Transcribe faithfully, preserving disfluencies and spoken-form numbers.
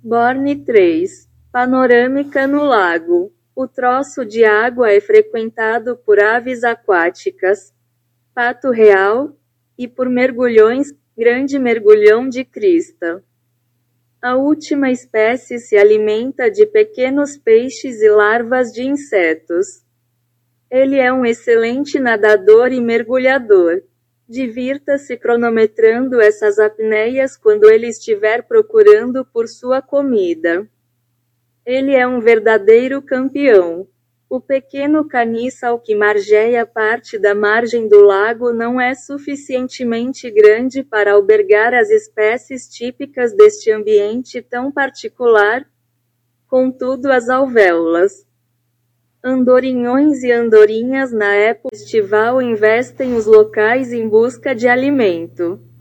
Borne três. Panorâmica no lago. O troço de água é frequentado por aves aquáticas, pato real, e por mergulhões, grande mergulhão de crista. A última espécie se alimenta de pequenos peixes e larvas de insetos. Ele é um excelente nadador e mergulhador. Divirta-se cronometrando essas apneias quando ele estiver procurando por sua comida. Ele é um verdadeiro campeão. O pequeno caniçal que margeia parte da margem do lago não é suficientemente grande para albergar as espécies típicas deste ambiente tão particular, contudo as alvéolas, andorinhões e andorinhas na época estival investem os locais em busca de alimento.